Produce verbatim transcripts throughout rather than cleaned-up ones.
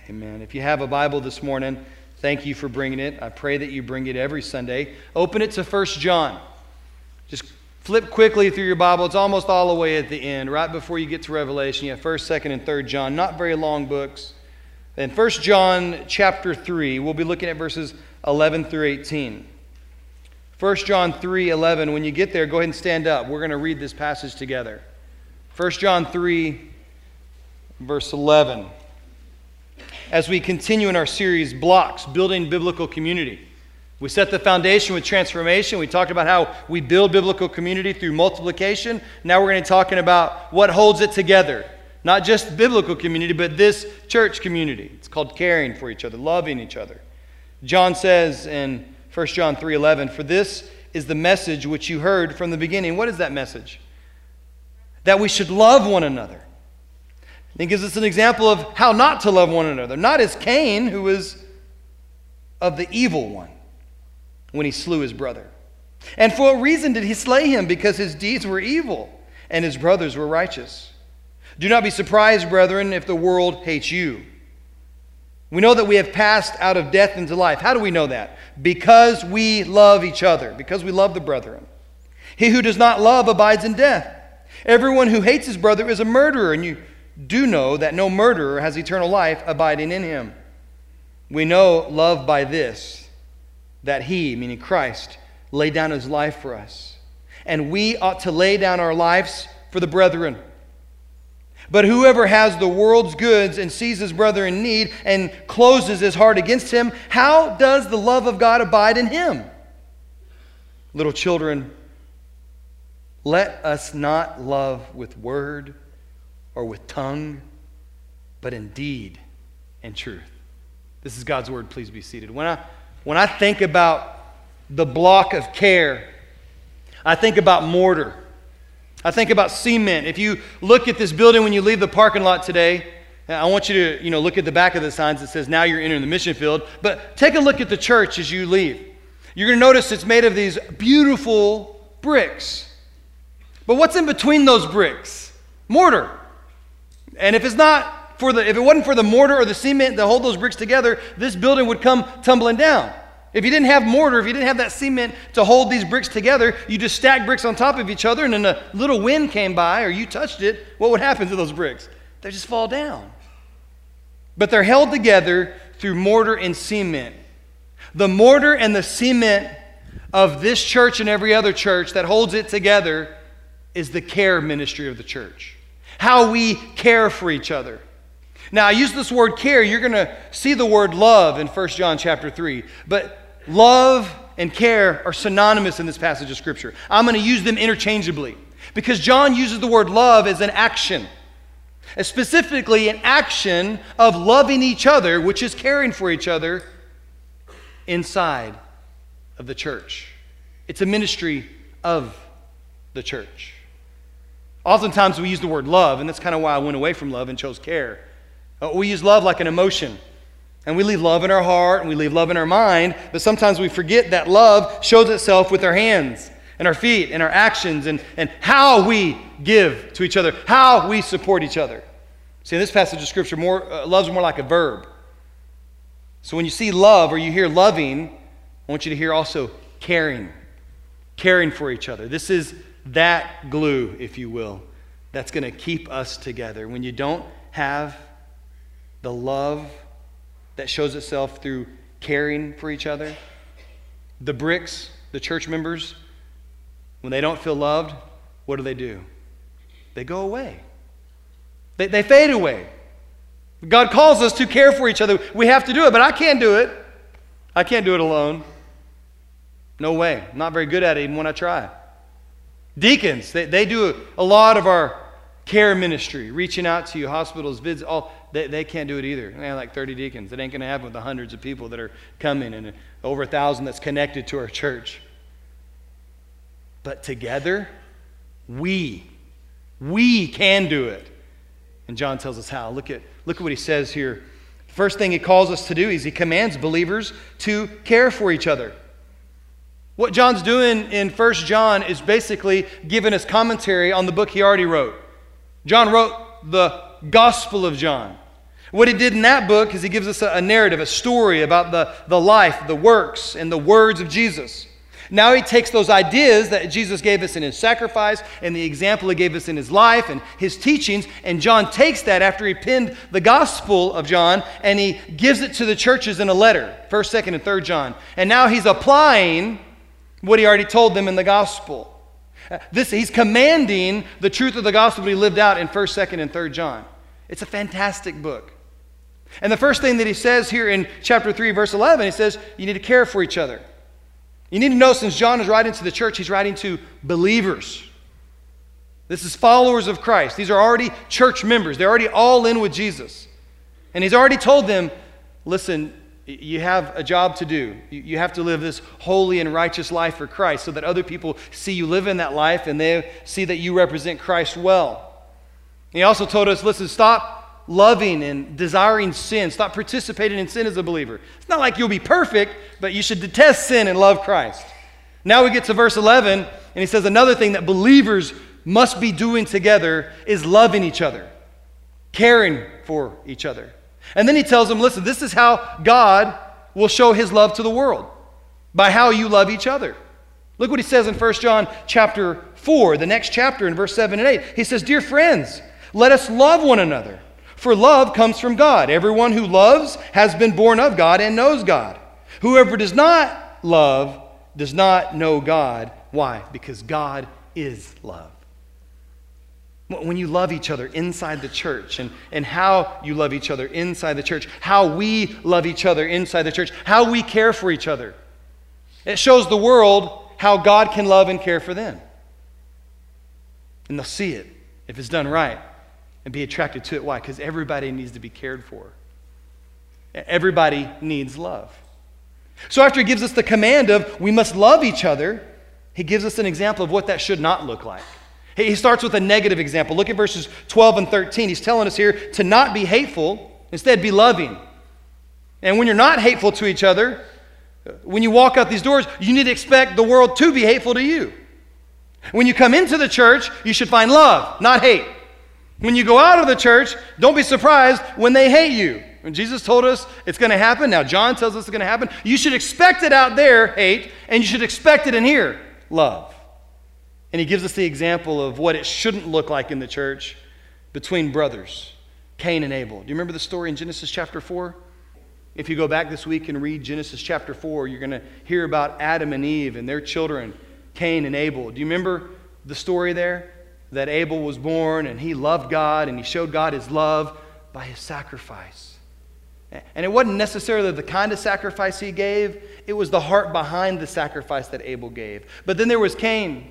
Amen. If you have a Bible this morning, thank you for bringing it. I pray that you bring it every Sunday. Open it to First John. Just flip quickly through your Bible. It's almost all the way at the end. Right before you get to Revelation, you have First, Second, and Third John. Not very long books. Then First John chapter three, we'll be looking at verses eleven through eighteen. First John three eleven, when you get there, go ahead and stand up. We're going to read this passage together. First John three, verse eleven. As we continue in our series, Blocks, Building Biblical Community. We set the foundation with transformation. We talked about how we build biblical community through multiplication. Now we're going to be talking about what holds it together. Not just biblical community, but this church community. It's called caring for each other, loving each other. John says in First John three eleven, "For this is the message which you heard from the beginning." What is that message? That we should love one another. He gives us an example of how not to love one another. Not as Cain, who was of the evil one when he slew his brother. And for what reason did he slay him? Because his deeds were evil and his brothers were righteous. Do not be surprised, brethren, if the world hates you. We know that we have passed out of death into life. How do we know that? Because we love each other, because we love the brethren. He who does not love abides in death. Everyone who hates his brother is a murderer, and you do know that no murderer has eternal life abiding in him. We know love by this, that he, meaning Christ, laid down his life for us. And we ought to lay down our lives for the brethren. But whoever has the world's goods and sees his brother in need and closes his heart against him, how does the love of God abide in him? Little children, let us not love with word or with tongue, but in deed and truth. This is God's word. Please be seated. When I, when I think about the block of care, I think about mortar. I think about cement. If you look at this building when you leave the parking lot today, I want you to, you know, look at the back of the signs that says, "Now you're entering the mission field." But take a look at the church as you leave. You're going to notice it's made of these beautiful bricks. But what's in between those bricks? Mortar. And if it's not for the, if it wasn't for the mortar or the cement to hold those bricks together, this building would come tumbling down. If you didn't have mortar, if you didn't have that cement to hold these bricks together, you just stack bricks on top of each other, and then a little wind came by or you touched it, what would happen to those bricks? They just fall down. But they're held together through mortar and cement. The mortar and the cement of this church and every other church that holds it together is the care ministry of the church. How we care for each other. Now, I use this word care. You're going to see the word love in First John chapter three. But love and care are synonymous in this passage of Scripture. I'm going to use them interchangeably because John uses the word love as an action. Specifically, an action of loving each other, which is caring for each other inside of the church. It's a ministry of the church. Oftentimes we use the word love, and that's kind of why I went away from love and chose care. Uh, we use love like an emotion, and we leave love in our heart, and we leave love in our mind, but sometimes we forget that love shows itself with our hands and our feet and our actions and, and how we give to each other, how we support each other. See, in this passage of Scripture, more, uh, love's more like a verb. So when you see love or you hear loving, I want you to hear also caring, caring for each other. This is that glue, if you will, that's going to keep us together. When you don't have the love that shows itself through caring for each other, the bricks, the church members, when they don't feel loved, what do they do? They go away. They, they fade away. God calls us to care for each other. We have to do it, but I can't do it. I can't do it alone. No way. I'm not very good at it even when I try. Deacons, they, they do a, a lot of our care ministry, reaching out to you, hospitals, vids, all. They, they can't do it either. They have like thirty deacons. It ain't going to happen with the hundreds of people that are coming and over a thousand that's connected to our church. But together, we, we can do it. And John tells us how. Look at, look at what he says here. First thing he calls us to do is he commands believers to care for each other. What John's doing in First John is basically giving us commentary on the book he already wrote. John wrote the Gospel of John. What he did in that book is he gives us a, a narrative, a story about the, the life, the works, and the words of Jesus. Now he takes those ideas that Jesus gave us in his sacrifice and the example he gave us in his life and his teachings, and John takes that after he penned the Gospel of John, and he gives it to the churches in a letter, first, second, and third John. And now he's applying what he already told them in the Gospel. This, he's commanding the truth of the Gospel that he lived out in first, second, and third John. It's a fantastic book. And the first thing that he says here in chapter three, verse eleven, he says, you need to care for each other. You need to know, since John is writing to the church, he's writing to believers. This is followers of Christ. These are already church members. They're already all in with Jesus. And he's already told them, listen, you have a job to do. You have to live this holy and righteous life for Christ so that other people see you live in that life and they see that you represent Christ well. He also told us, listen, stop loving and desiring sin. Stop participating in sin as a believer. It's not like you'll be perfect, but you should detest sin and love Christ. Now we get to verse eleven, and he says another thing that believers must be doing together is loving each other, caring for each other. And then he tells them, listen, this is how God will show his love to the world, by how you love each other. Look what he says in First John chapter four, the next chapter in verse seven and eight. He says, dear friends, let us love one another. For love comes from God. Everyone who loves has been born of God and knows God. Whoever does not love does not know God. Why? Because God is love. When you love each other inside the church, and, and how you love each other inside the church, how we love each other inside the church, how we care for each other, it shows the world how God can love and care for them. And they'll see it if it's done right and be attracted to it. Why? Because everybody needs to be cared for. Everybody needs love. So after he gives us the command of we must love each other, he gives us an example of what that should not look like. He starts with a negative example. Look at verses twelve and thirteen. He's telling us here to not be hateful, instead be loving. And when you're not hateful to each other, when you walk out these doors, you need to expect the world to be hateful to you. When you come into the church, you should find love, not hate. When you go out of the church, don't be surprised when they hate you. When Jesus told us it's going to happen, now John tells us it's going to happen, you should expect it out there, hate, and you should expect it in here, love. And he gives us the example of what it shouldn't look like in the church between brothers, Cain and Abel. Do you remember the story in Genesis chapter four? If you go back this week and read Genesis chapter four, you're going to hear about Adam and Eve and their children, Cain and Abel. Do you remember the story there? That Abel was born and he loved God and he showed God his love by his sacrifice. And it wasn't necessarily the kind of sacrifice he gave, it was the heart behind the sacrifice that Abel gave. But then there was Cain.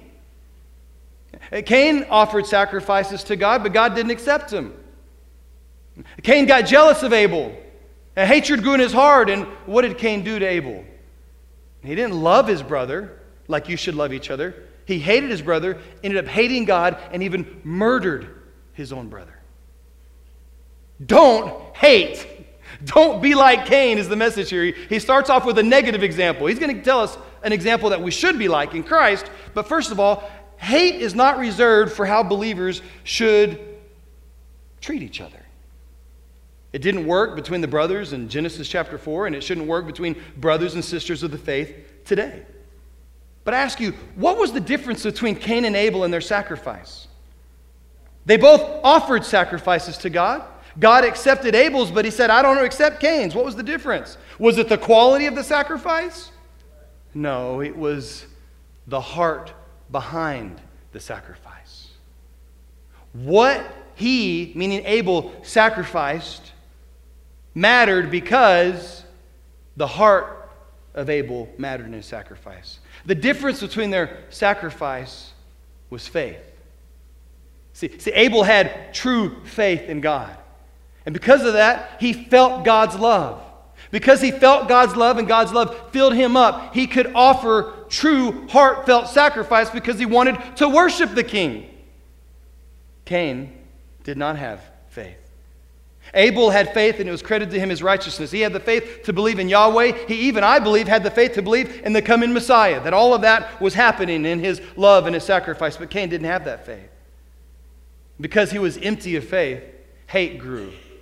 Cain offered sacrifices to God, but God didn't accept him. Cain got jealous of Abel, and hatred grew in his heart. And what did Cain do to Abel? He didn't love his brother like you should love each other. He hated his brother, ended up hating God, and even murdered his own brother. Don't hate. Don't be like Cain is the message here. He starts off with a negative example. He's going to tell us an example that we should be like in Christ. But first of all, hate is not reserved for how believers should treat each other. It didn't work between the brothers in Genesis chapter four, and it shouldn't work between brothers and sisters of the faith today. But I ask you, what was the difference between Cain and Abel and their sacrifice? They both offered sacrifices to God. God accepted Abel's, but he said, I don't accept Cain's. What was the difference? Was it the quality of the sacrifice? No, it was the heart behind the sacrifice. What he, meaning Abel, sacrificed mattered because the heart of Abel mattered in his sacrifice. The difference between their sacrifice was faith. See, see, Abel had true faith in God. And because of that, he felt God's love. Because he felt God's love and God's love filled him up, he could offer true, heartfelt sacrifice because he wanted to worship the king. Cain did not have faith. Abel had faith and it was credited to him as righteousness. He had the faith to believe in Yahweh. He even, I believe, had the faith to believe in the coming Messiah, that all of that was happening in his love and his sacrifice. But Cain didn't have that faith. Because he was empty of faith, hate grew.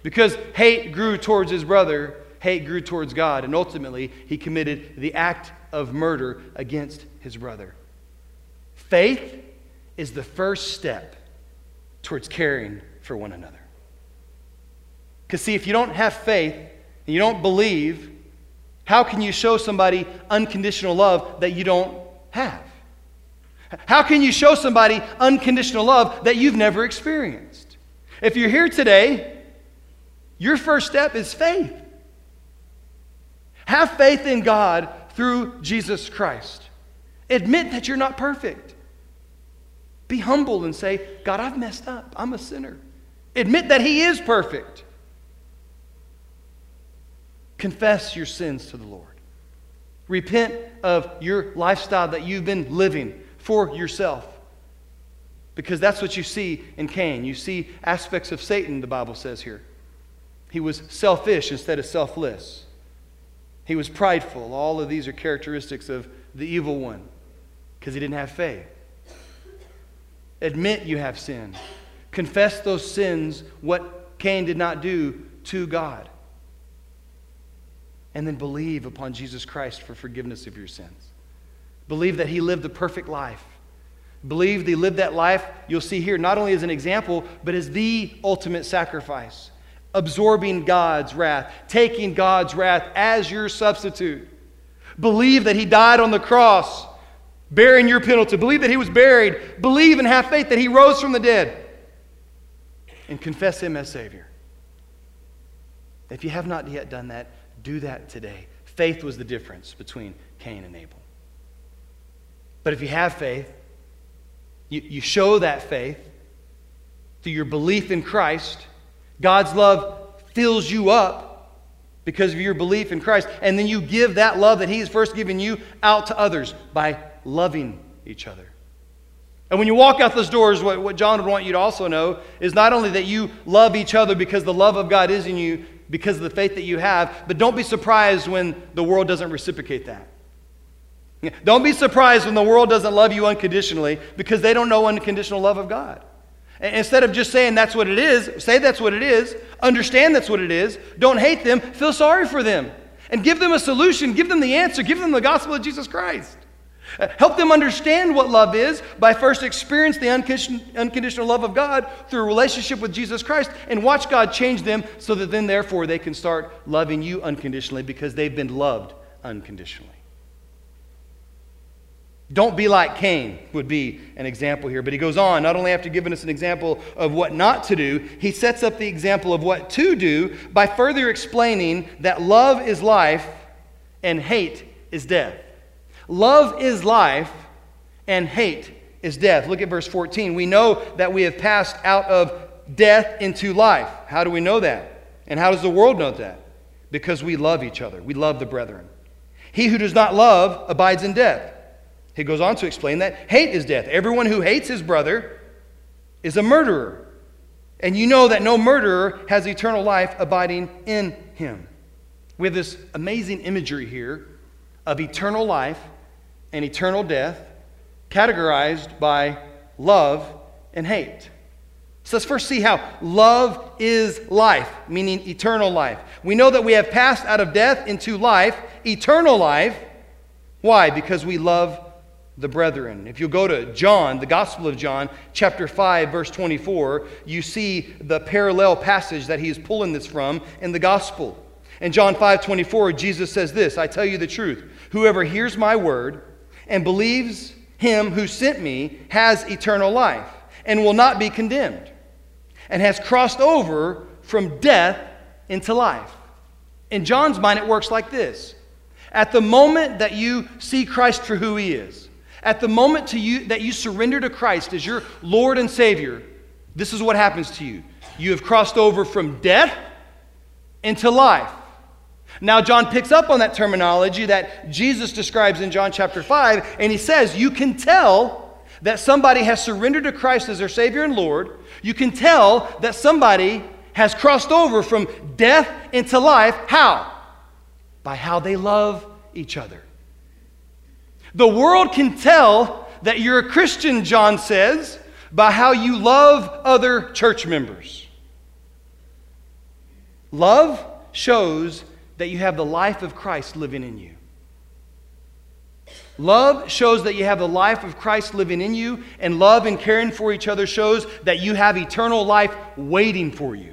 Because hate grew towards his brother, hate grew towards God, and ultimately he committed the act of murder against his brother. Faith is the first step towards caring for one another. Because see, if you don't have faith and you don't believe, how can you show somebody unconditional love that you don't have? How can you show somebody unconditional love that you've never experienced? If you're here today, your first step is faith. Have faith in God through Jesus Christ. Admit that you're not perfect. Be humble and say, God, I've messed up. I'm a sinner. Admit that He is perfect. Confess your sins to the Lord. Repent of your lifestyle that you've been living for yourself. Because that's what you see in Cain. You see aspects of Satan, the Bible says here. He was selfish instead of selfless. He was prideful. All of these are characteristics of the evil one because he didn't have faith. Admit you have sinned. Confess those sins, what Cain did not do, to God. And then believe upon Jesus Christ for forgiveness of your sins. Believe that He lived the perfect life. Believe that He lived that life, you'll see here, not only as an example, but as the ultimate sacrifice. Absorbing God's wrath, taking God's wrath as your substitute. Believe that He died on the cross, bearing your penalty. Believe that He was buried. Believe and have faith that He rose from the dead. And confess Him as Savior. If you have not yet done that, do that today. Faith was the difference between Cain and Abel. But if you have faith, you, you show that faith through your belief in Christ. God's love fills you up because of your belief in Christ. And then you give that love that He has first given you out to others by loving each other. And when you walk out those doors, what, what John would want you to also know is not only that you love each other because the love of God is in you, because of the faith that you have, but don't be surprised when the world doesn't reciprocate that. Don't be surprised when the world doesn't love you unconditionally because they don't know unconditional love of God. Instead of just saying that's what it is, say that's what it is, understand that's what it is, don't hate them, feel sorry for them, and give them a solution, give them the answer, give them the gospel of Jesus Christ. Help them understand what love is by first experiencing the unconditional love of God through a relationship with Jesus Christ, and watch God change them so that then therefore they can start loving you unconditionally because they've been loved unconditionally. Don't be like Cain would be an example here. But he goes on, not only after giving us an example of what not to do, he sets up the example of what to do by further explaining that love is life and hate is death. Love is life and hate is death. Look at verse fourteen. We know that we have passed out of death into life. How do we know that? And how does the world know that? Because we love each other. We love the brethren. He who does not love abides in death. He goes on to explain that hate is death. Everyone who hates his brother is a murderer. And you know that no murderer has eternal life abiding in him. We have this amazing imagery here of eternal life and eternal death categorized by love and hate. So let's first see how love is life, meaning eternal life. We know that we have passed out of death into life, eternal life. Why? Because we love the brethren. If you go to John, the Gospel of John, chapter five, verse twenty-four, you see the parallel passage that he is pulling this from in the Gospel. In John five twenty-four, Jesus says this, I tell you the truth, whoever hears my word and believes him who sent me has eternal life and will not be condemned and has crossed over from death into life. In John's mind, it works like this. At the moment that you see Christ for who he is, at the moment to you that you surrender to Christ as your Lord and Savior, this is what happens to you. You have crossed over from death into life. Now, John picks up on that terminology that Jesus describes in John chapter five, and he says, you can tell that somebody has surrendered to Christ as their Savior and Lord. You can tell that somebody has crossed over from death into life. How? By how they love each other. The world can tell that you're a Christian, John says, by how you love other church members. Love shows that you have the life of Christ living in you. Love shows that you have the life of Christ living in you, and love and caring for each other shows that you have eternal life waiting for you.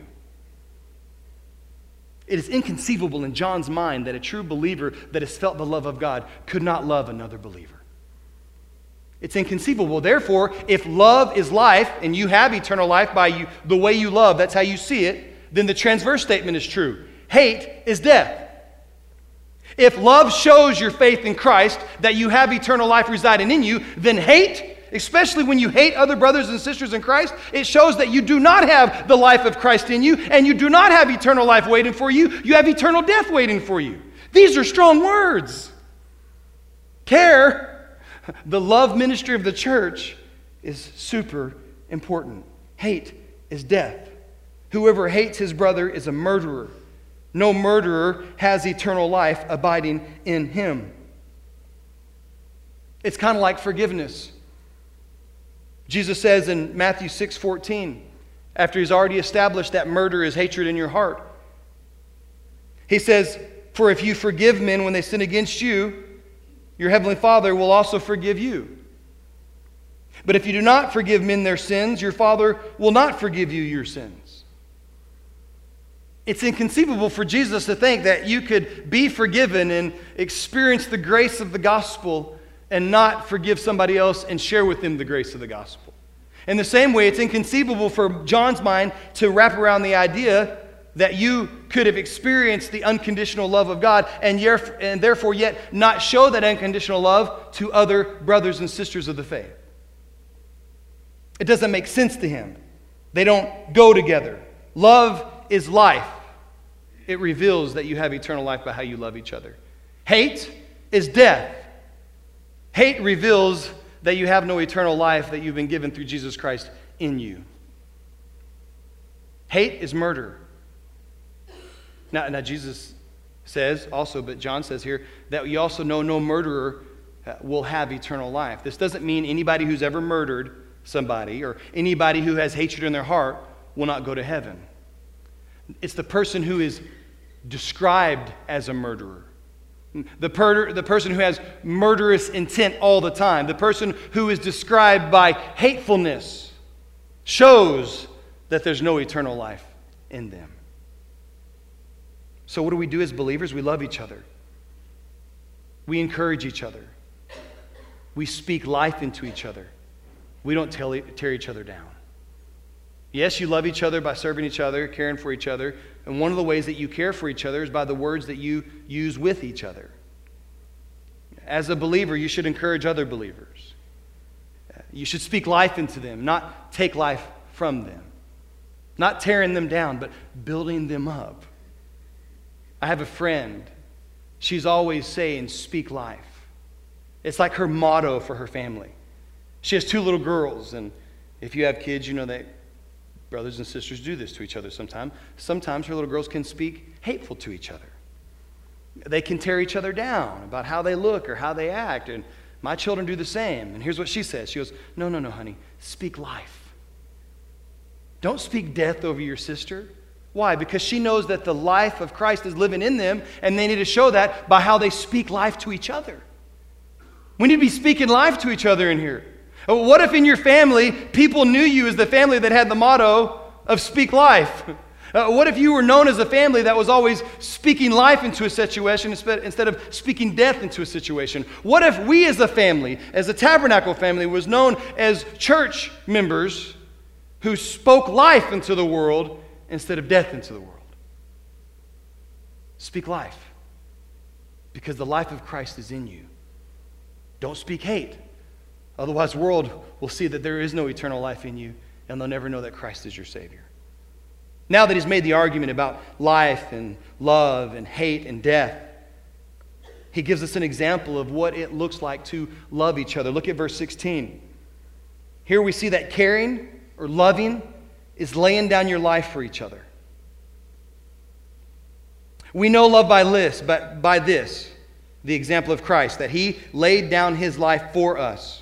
It is inconceivable in John's mind that a true believer that has felt the love of God could not love another believer. It's inconceivable. Therefore, if love is life and you have eternal life by you, the way you love, that's how you see it, then the transverse statement is true. Hate is death. If love shows your faith in Christ, that you have eternal life residing in you, then hate, especially when you hate other brothers and sisters in Christ, it shows that you do not have the life of Christ in you, and you do not have eternal life waiting for you. You have eternal death waiting for you. These are strong words. Care, the love ministry of the church, is super important. Hate is death. Whoever hates his brother is a murderer. No murderer has eternal life abiding in him. It's kind of like forgiveness. Jesus says in Matthew six fourteen, after he's already established that murder is hatred in your heart, he says, "For if you forgive men when they sin against you, your heavenly Father will also forgive you. But if you do not forgive men their sins, your Father will not forgive you your sins." It's inconceivable for Jesus to think that you could be forgiven and experience the grace of the gospel and not forgive somebody else and share with them the grace of the gospel. In the same way, it's inconceivable for John's mind to wrap around the idea that you could have experienced the unconditional love of God and, and therefore yet not show that unconditional love to other brothers and sisters of the faith. It doesn't make sense to him. They don't go together. Love is life. It reveals that you have eternal life by how you love each other. Hate is death. Hate reveals that you have no eternal life that you've been given through Jesus Christ in you. Hate is murder. Now, now Jesus says also, but John says here, that you also know no murderer will have eternal life. This doesn't mean anybody who's ever murdered somebody or anybody who has hatred in their heart will not go to heaven. It's the person who is described as a murderer. The, per- the person who has murderous intent all the time. The person who is described by hatefulness shows that there's no eternal life in them. So what do we do as believers? We love each other. We encourage each other. We speak life into each other. We don't tell, tear each other down. Yes, you love each other by serving each other, caring for each other. And one of the ways that you care for each other is by the words that you use with each other. As a believer, you should encourage other believers. You should speak life into them, not take life from them. Not tearing them down, but building them up. I have a friend. She's always saying, speak life. It's like her motto for her family. She has two little girls, and if you have kids, you know that brothers and sisters do this to each other sometimes. Sometimes her little girls can speak hateful to each other. They can tear each other down about how they look or how they act. And my children do the same. And here's what she says. She goes, no, no, no, honey. Speak life. Don't speak death over your sister. Why? Because she knows that the life of Christ is living in them, and they need to show that by how they speak life to each other. We need to be speaking life to each other in here. What if in your family, people knew you as the family that had the motto of speak life? Uh, what if you were known as a family that was always speaking life into a situation instead of speaking death into a situation? What if we as a family, as a Tabernacle family, was known as church members who spoke life into the world instead of death into the world? Speak life, because the life of Christ is in you. Don't speak hate. Otherwise, the world will see that there is no eternal life in you, and they'll never know that Christ is your Savior. Now that he's made the argument about life and love and hate and death, he gives us an example of what it looks like to love each other. Look at verse sixteen. Here we see that caring or loving is laying down your life for each other. We know love by this, but by this, the example of Christ, that he laid down his life for us.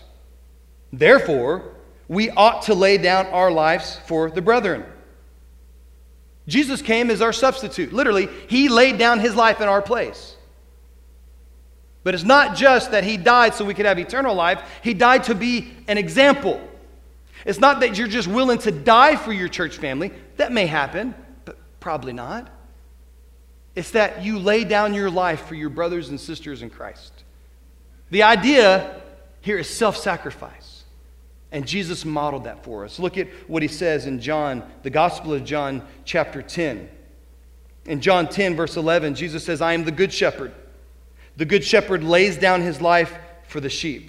Therefore, we ought to lay down our lives for the brethren. Jesus came as our substitute. Literally, he laid down his life in our place. But it's not just that he died so we could have eternal life. He died to be an example. It's not that you're just willing to die for your church family. That may happen, but probably not. It's that you lay down your life for your brothers and sisters in Christ. The idea here is self-sacrifice. And Jesus modeled that for us. Look at what he says in John, the Gospel of John, chapter ten. In John ten, verse eleven, Jesus says, I am the good shepherd. The good shepherd lays down his life for the sheep.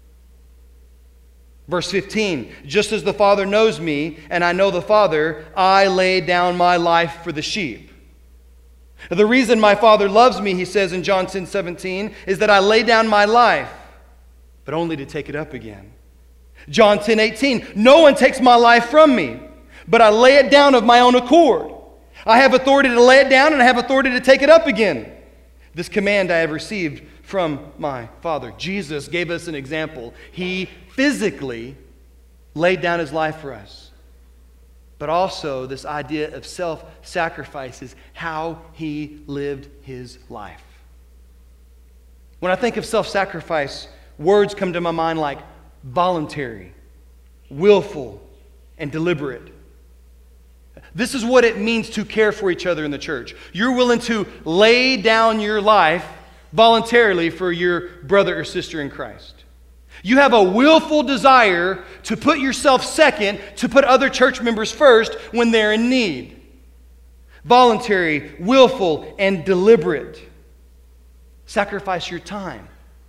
Verse fifteen, just as the Father knows me, and I know the Father, I lay down my life for the sheep. The reason my Father loves me, he says in John ten seventeen, is that I lay down my life, but only to take it up again. John ten eighteen, no one takes my life from me, but I lay it down of my own accord. I have authority to lay it down, and I have authority to take it up again. This command I have received from my Father. Jesus gave us an example. He physically laid down his life for us. But also this idea of self-sacrifice is how he lived his life. When I think of self-sacrifice, words come to my mind like voluntary, willful, and deliberate. This is what it means to care for each other in the church. You're willing to lay down your life voluntarily for your brother or sister in Christ. You have a willful desire to put yourself second, to put other church members first when they're in need. Voluntary, willful, and deliberate. Sacrifice your time.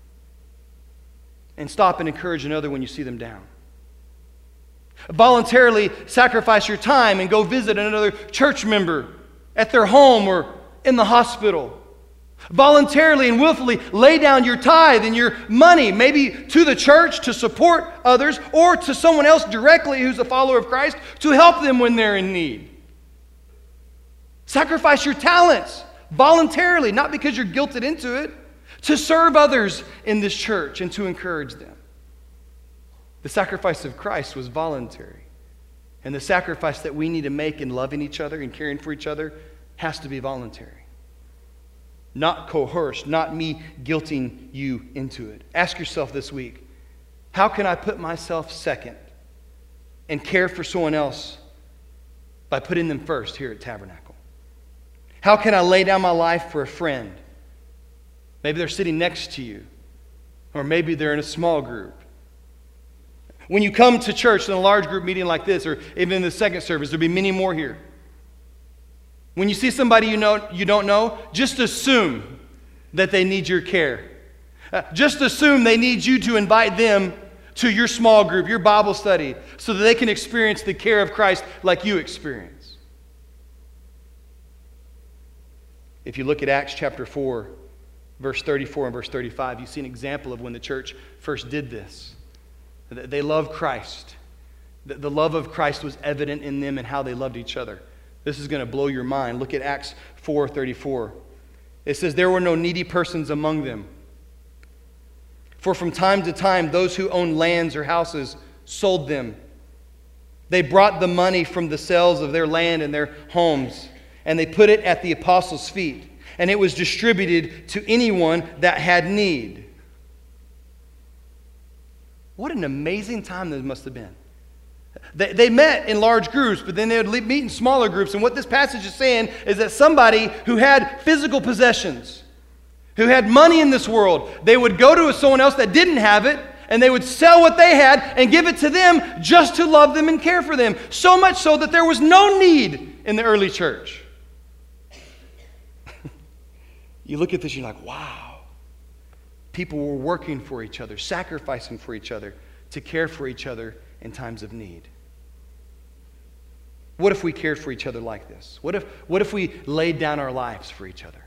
And stop and encourage another when you see them down. Voluntarily sacrifice your time and go visit another church member at their home or in the hospital. Voluntarily and willfully lay down your tithe and your money, maybe to the church to support others or to someone else directly who's a follower of Christ to help them when they're in need. Sacrifice your talents voluntarily, not because you're guilted into it, to serve others in this church and to encourage them. The sacrifice of Christ was voluntary. And the sacrifice that we need to make in loving each other and caring for each other has to be voluntary. Not coerced, not me guilting you into it. Ask yourself this week, how can I put myself second and care for someone else by putting them first here at Tabernacle? How can I lay down my life for a friend? Maybe they're sitting next to you, or maybe they're in a small group. When you come to church in a large group meeting like this, or even in the second service, there'll be many more here. When you see somebody you know you don't know, just assume that they need your care. Uh, just assume they need you to invite them to your small group, your Bible study, so that they can experience the care of Christ like you experience. If you look at Acts chapter four, verse thirty-four and verse thirty-five, you see an example of when the church first did this. They loved Christ. The love of Christ was evident in them and how they loved each other. This is going to blow your mind. Look at Acts four thirty-four. It says, there were no needy persons among them. For from time to time, those who owned lands or houses sold them. They brought the money from the sales of their land and their homes, and they put it at the apostles' feet, and it was distributed to anyone that had need. What an amazing time this must have been. They, they met in large groups, but then they would meet in smaller groups. And what this passage is saying is that somebody who had physical possessions, who had money in this world, they would go to someone else that didn't have it, and they would sell what they had and give it to them just to love them and care for them. So much so that there was no need in the early church. You look at this, you're like, wow. People were working for each other, sacrificing for each other, to care for each other in times of need. What if we cared for each other like this? What if, what if we laid down our lives for each other?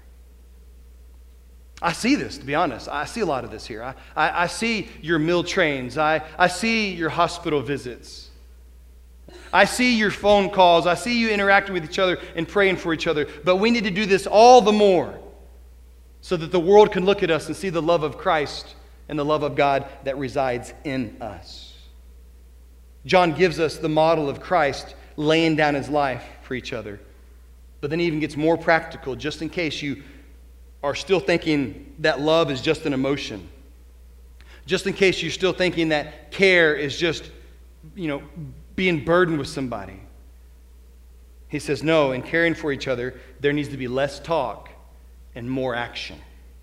I see this, to be honest. I see a lot of this here. I, I, I see your meal trains. I, I see your hospital visits. I see your phone calls. I see you interacting with each other and praying for each other. But we need to do this all the more so that the world can look at us and see the love of Christ and the love of God that resides in us. John gives us the model of Christ laying down his life for each other. But then he even gets more practical, just in case you are still thinking that love is just an emotion. Just in case you're still thinking that care is just, you know, being burdened with somebody. He says, no, in caring for each other, there needs to be less talk and more action.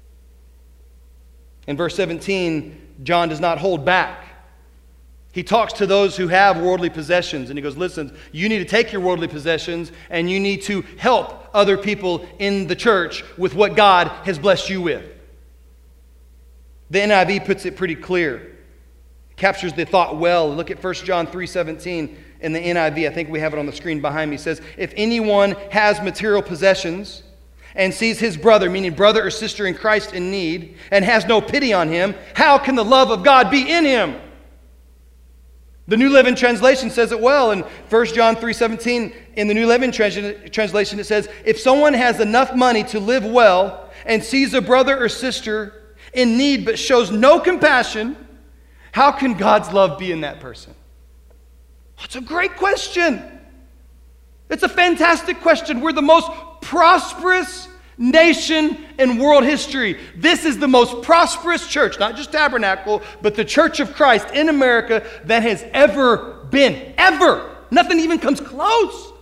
In verse seventeen, John does not hold back. He talks to those who have worldly possessions, and he goes, listen, you need to take your worldly possessions and you need to help other people in the church with what God has blessed you with. The N I V puts it pretty clear. Captures the thought well. Look at First John three seventeen in the N I V. I think we have it on the screen behind me. It says, if anyone has material possessions and sees his brother, meaning brother or sister in Christ, in need, and has no pity on him, how can the love of God be in him? The New Living Translation says it well. In First John three seventeen, in the New Living Translation, it says, if someone has enough money to live well and sees a brother or sister in need but shows no compassion, how can God's love be in that person? That's a great question. It's a fantastic question. We're the most prosperous nation in world history. This is the most prosperous church, not just Tabernacle, but the Church of Christ in America that has ever been. Ever. Nothing even comes close.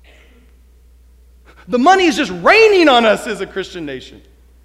The money is just raining on us as a Christian nation.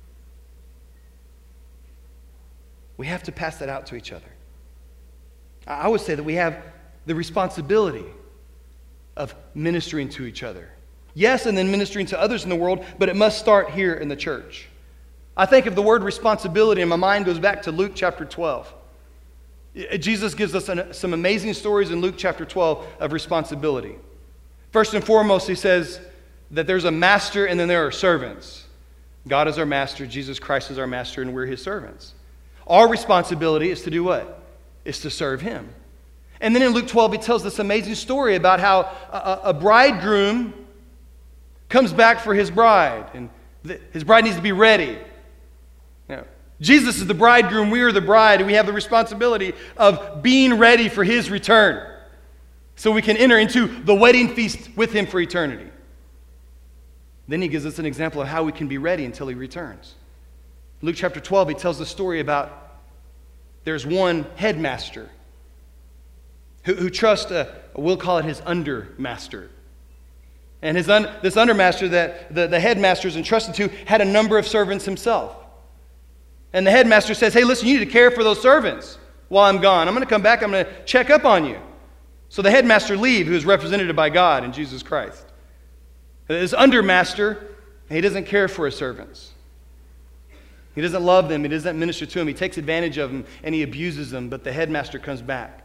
We have to pass that out to each other. I would say that we have the responsibility of ministering to each other. Yes, and then ministering to others in the world, but it must start here in the church. I think of the word responsibility, and my mind goes back to Luke chapter twelve. Jesus gives us an, some amazing stories in Luke chapter twelve of responsibility. First and foremost, he says that there's a master and then there are servants. God is our master, Jesus Christ is our master, and we're his servants. Our responsibility is to do what? Is to serve him. And then in Luke twelve, he tells this amazing story about how a, a bridegroom comes back for his bride, and the, his bride needs to be ready. Now, Jesus is the bridegroom, we are the bride, and we have the responsibility of being ready for his return so we can enter into the wedding feast with him for eternity. Then he gives us an example of how we can be ready until he returns. Luke chapter twelve, he tells the story about there's one headmaster who, who trusts, a, we'll call it his undermaster. And his un, this undermaster that the, the headmaster is entrusted to had a number of servants himself. And the headmaster says, hey, listen, you need to care for those servants while I'm gone. I'm going to come back. I'm going to check up on you. So the headmaster leaves, who is represented by God in Jesus Christ. This undermaster, he doesn't care for his servants. He doesn't love them. He doesn't minister to them. He takes advantage of them, and he abuses them. But the headmaster comes back.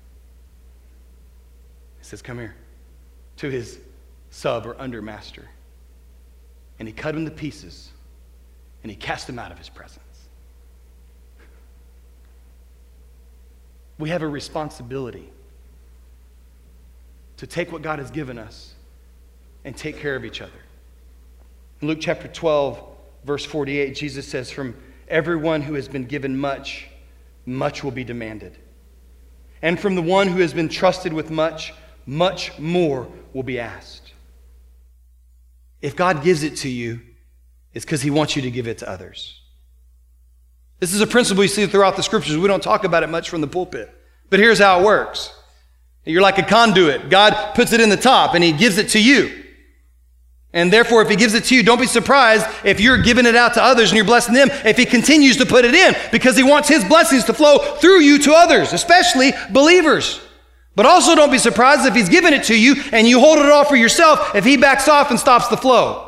He says, come here, to his sub or undermaster. And he cut him to pieces, and he cast him out of his presence. We have a responsibility to take what God has given us and take care of each other. In Luke chapter twelve, verse forty-eight, Jesus says, from everyone who has been given much, much will be demanded. And from the one who has been trusted with much, much more will be asked. If God gives it to you, it's because he wants you to give it to others. This is a principle you see throughout the scriptures. We don't talk about it much from the pulpit. But here's how it works. You're like a conduit. God puts it in the top and he gives it to you. And therefore, if he gives it to you, don't be surprised if you're giving it out to others and you're blessing them, if he continues to put it in, because he wants his blessings to flow through you to others, especially believers. But also don't be surprised if he's given it to you and you hold it all for yourself, if he backs off and stops the flow.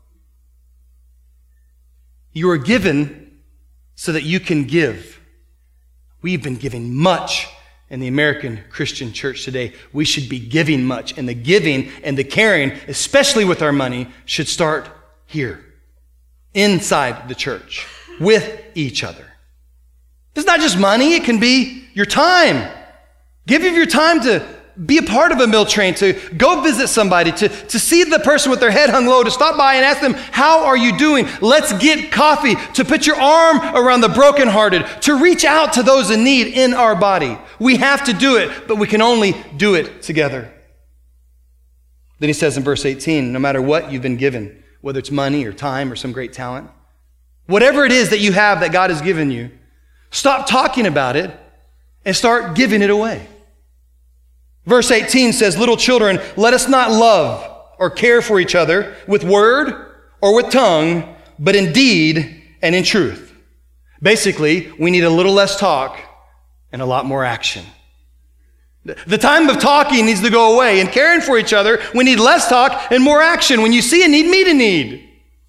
You are given so that you can give. We've been giving much in the American Christian church today. We should be giving much. And the giving and the caring, especially with our money, should start here, inside the church, with each other. It's not just money. It can be your time. Give of your time to be a part of a meal train, to go visit somebody, to, to see the person with their head hung low, to stop by and ask them, how are you doing? Let's get coffee, to put your arm around the brokenhearted, to reach out to those in need in our body. We have to do it, but we can only do it together. Then he says in verse eighteen, no matter what you've been given, whether it's money or time or some great talent, whatever it is that you have that God has given you, stop talking about it and start giving it away. Verse eighteen says, little children, let us not love or care for each other with word or with tongue, but in deed and in truth. Basically, we need a little less talk and a lot more action. The time of talking needs to go away, and caring for each other, we need less talk and more action. When you see a need, meet a need.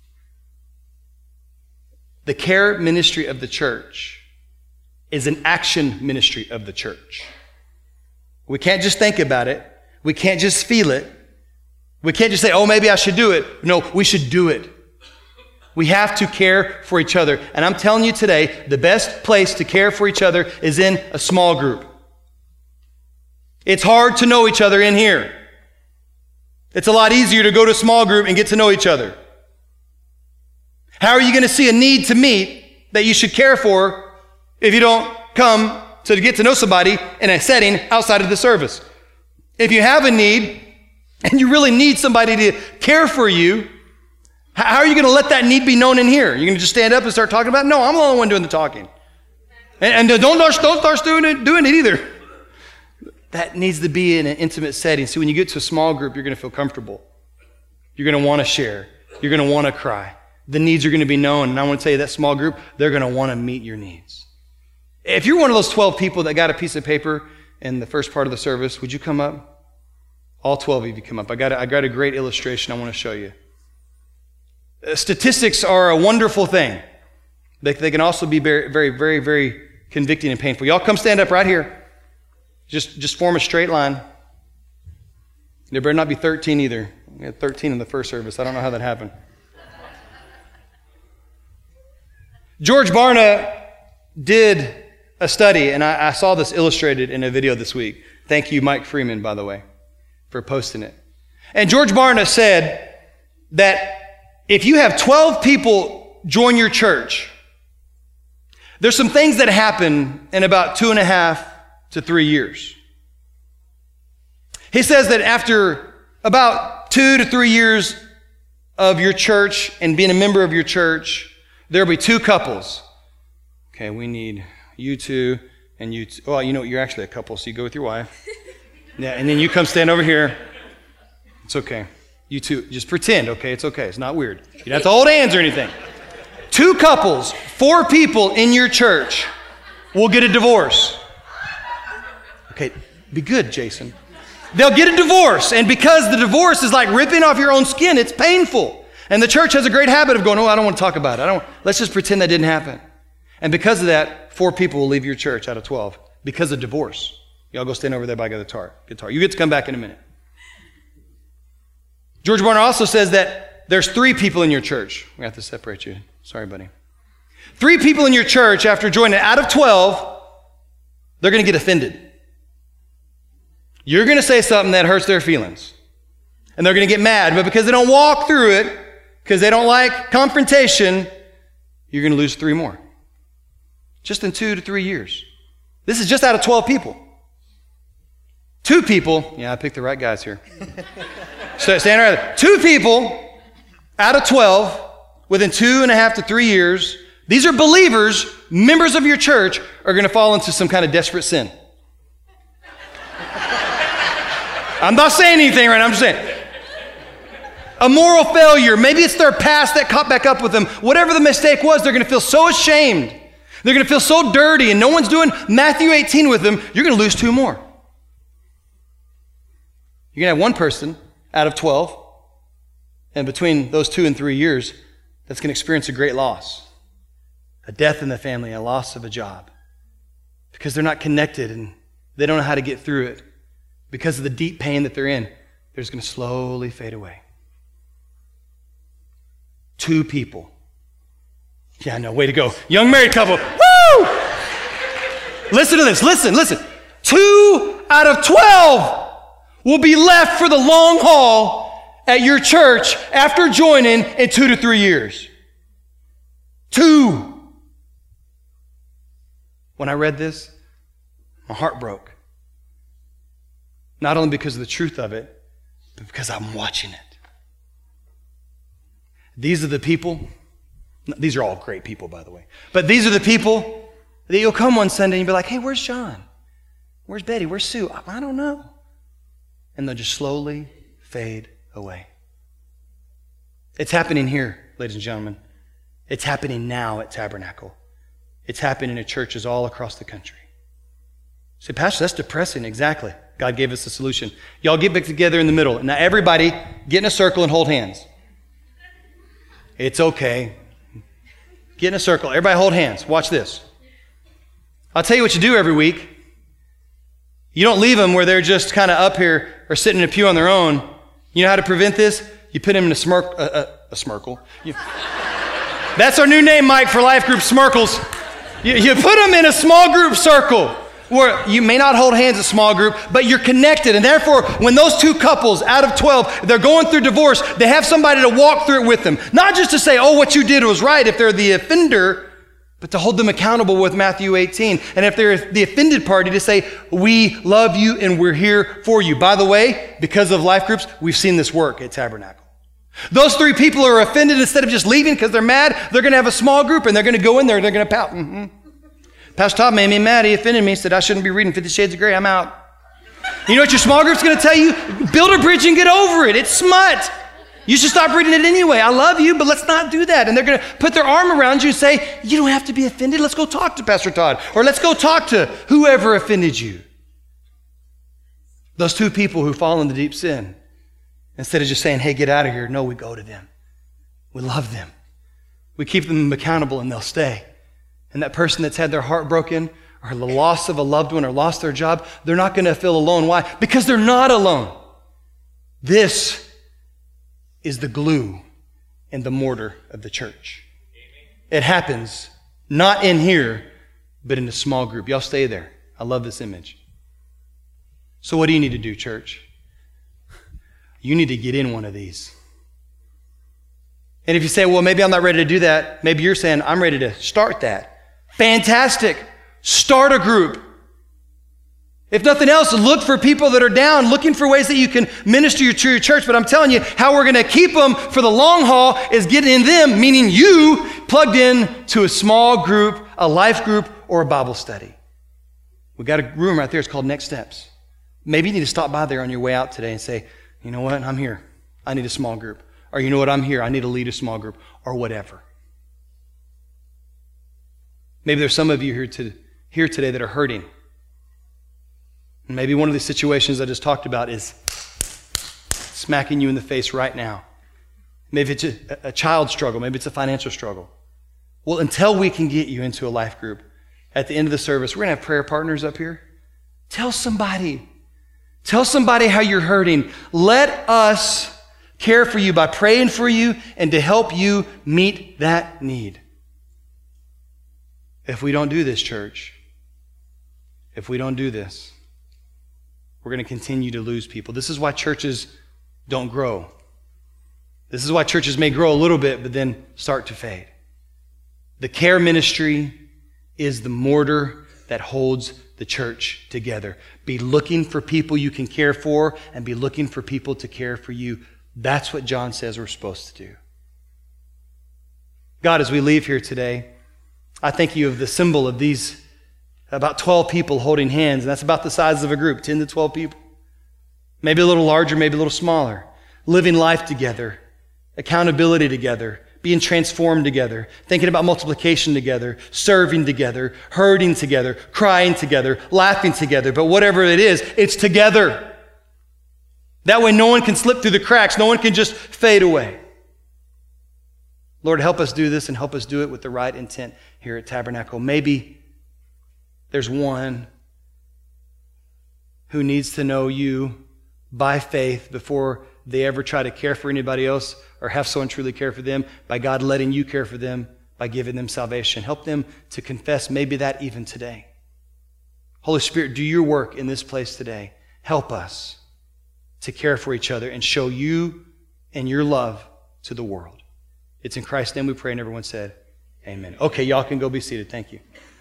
The care ministry of the church is an action ministry of the church. We can't just think about it. We can't just feel it. We can't just say, oh, maybe I should do it. No, we should do it. We have to care for each other. And I'm telling you today, the best place to care for each other is in a small group. It's hard to know each other in here. It's a lot easier to go to a small group and get to know each other. How are you going to see a need to meet that you should care for if you don't come to get to know somebody in a setting outside of the service? If you have a need and you really need somebody to care for you, how are you going to let that need be known in here? You're going to just stand up and start talking about it? No, I'm the only one doing the talking. And, and don't, don't start doing it, doing it either. That needs to be in an intimate setting. See, when you get to a small group, you're going to feel comfortable. You're going to want to share. You're going to want to cry. The needs are going to be known. And I want to tell you, that small group, they're going to want to meet your needs. If you're one of those twelve people that got a piece of paper in the first part of the service, would you come up? All twelve of you come up. I got a, I got a great illustration I want to show you. Uh, statistics are a wonderful thing. They, they can also be very, very, very, very convicting and painful. Y'all come stand up right here. Just, just form a straight line. There better not be thirteen either. We had thirteen in the first service. I don't know how that happened. George Barna did a study, and I, I saw this illustrated in a video this week. Thank you, Mike Freeman, by the way, for posting it. And George Barna said that if you have twelve people join your church, there's some things that happen in about two and a half to three years. He says that after about two to three years of your church and being a member of your church, there'll be two couples. Okay, we need you two and you two. Well, you know, you're actually a couple, so you go with your wife. Yeah, and then you come stand over here. It's okay. You two, just pretend, okay? It's okay. It's not weird. You don't have to hold hands or anything. Two couples, four people in your church will get a divorce. Okay, be good, Jason. They'll get a divorce, and because the divorce is like ripping off your own skin, it's painful. And the church has a great habit of going, oh, I don't want to talk about it. I don't. Let's just pretend that didn't happen. And because of that, four people will leave your church out of twelve because of divorce. Y'all go stand over there by the guitar. Guitar. You get to come back in a minute. George Barna also says that there's three people in your church. We have to separate you. Sorry, buddy. Three people in your church, after joining out of twelve, they're going to get offended. You're going to say something that hurts their feelings. And they're going to get mad. But because they don't walk through it, because they don't like confrontation, you're going to lose three more. Just in two to three years. This is just out of twelve people. Two people, yeah, I picked the right guys here. So stand right there. Two people out of twelve, within two and a half to three years, these are believers, members of your church, are going to fall into some kind of desperate sin. I'm not saying anything right now, I'm just saying. A moral failure. Maybe it's their past that caught back up with them. Whatever the mistake was, they're going to feel so ashamed. They're going to feel so dirty, and no one's doing Matthew eighteen with them. You're going to lose two more. You're going to have one person out of twelve, and between those two and three years, that's going to experience a great loss. A death in the family, a loss of a job. Because they're not connected, and they don't know how to get through it. Because of the deep pain that they're in, they're just going to slowly fade away. Two people. Yeah, no, way to go. Young married couple. Woo! Listen to this. Listen, listen. Two out of twelve will be left for the long haul at your church after joining in two to three years. Two. When I read this, my heart broke. Not only because of the truth of it, but because I'm watching it. These are the people, these are all great people, by the way, but these are the people that you'll come one Sunday and you'll be like, hey, where's John? Where's Betty? Where's Sue? I don't know. And they'll just slowly fade away. It's happening here, ladies and gentlemen. It's happening now at Tabernacle. It's happening in churches all across the country. Say, Pastor, that's depressing. Exactly. God gave us a solution. Y'all get back together in the middle. Now everybody get in a circle and hold hands. It's okay. Get in a circle. Everybody hold hands. Watch this. I'll tell you what you do every week. You don't leave them where they're just kind of up here or sitting in a pew on their own. You know how to prevent this? You put them in a smirk, uh, uh, a smirkle. You, that's our new name, Mike, for life group, smirkles. You, you put them in a small group circle where you may not hold hands, a small group, but you're connected. And therefore, when those two couples out of twelve, they're going through divorce, they have somebody to walk through it with them. Not just to say, oh, what you did was right if they're the offender, but to hold them accountable with Matthew eighteen. And if they're the offended party, to say, we love you and we're here for you. By the way, because of life groups, we've seen this work at Tabernacle. Those three people are offended. Instead of just leaving because they're mad, they're going to have a small group and they're going to go in there and they're going to pout. Mm-hmm. Pastor Todd made me mad. He offended me. Said I shouldn't be reading Fifty Shades of Grey. I'm out. You know what your small group's going to tell you? Build a bridge and get over it. It's smut. You should stop reading it anyway. I love you, but let's not do that. And they're going to put their arm around you and say, you don't have to be offended. Let's go talk to Pastor Todd. Or let's go talk to whoever offended you. Those two people who fall into deep sin, instead of just saying, hey, get out of here, no, we go to them. We love them. We keep them accountable and they'll stay. And that person that's had their heart broken or the loss of a loved one or lost their job, they're not going to feel alone. Why? Because they're not alone. This is the glue and the mortar of the church. It happens not in here, but in a small group. Y'all stay there. I love this image. So what do you need to do, church? You need to get in one of these. And if you say, well, maybe I'm not ready to do that, maybe you're saying, I'm ready to start that. Fantastic. Start a group. If nothing else, look for people that are down, looking for ways that you can minister to your church. But I'm telling you, how we're going to keep them for the long haul is getting in them, meaning you plugged in to a small group, a life group, or a Bible study. We've got a room right there. It's called Next Steps. Maybe you need to stop by there on your way out today and say, you know what? I'm here. I need a small group. Or you know what? I'm here. I need to lead a small group or whatever. Maybe there's some of you here, to, here today that are hurting. And maybe one of the situations I just talked about is smacking you in the face right now. Maybe it's a, a child struggle. Maybe it's a financial struggle. Well, until we can get you into a life group, at the end of the service, we're going to have prayer partners up here. Tell somebody. Tell somebody how you're hurting. Let us care for you by praying for you and to help you meet that need. If we don't do this, church, if we don't do this, we're going to continue to lose people. This is why churches don't grow. This is why churches may grow a little bit, but then start to fade. The care ministry is the mortar that holds the church together. Be looking for people you can care for and be looking for people to care for you. That's what John says we're supposed to do. God, as we leave here today, I thank you of the symbol of these about twelve people holding hands, and that's about the size of a group, ten to twelve people. Maybe a little larger, maybe a little smaller. Living life together, accountability together, being transformed together, thinking about multiplication together, serving together, hurting together, crying together, laughing together. But whatever it is, it's together. That way no one can slip through the cracks. No one can just fade away. Lord, help us do this and help us do it with the right intent here at Tabernacle. Maybe there's one who needs to know you by faith before they ever try to care for anybody else or have someone truly care for them, by God letting you care for them, by giving them salvation. Help them to confess maybe that even today. Holy Spirit, do your work in this place today. Help us to care for each other and show you and your love to the world. It's in Christ's name we pray, and everyone said, amen. Okay, y'all can go be seated. Thank you.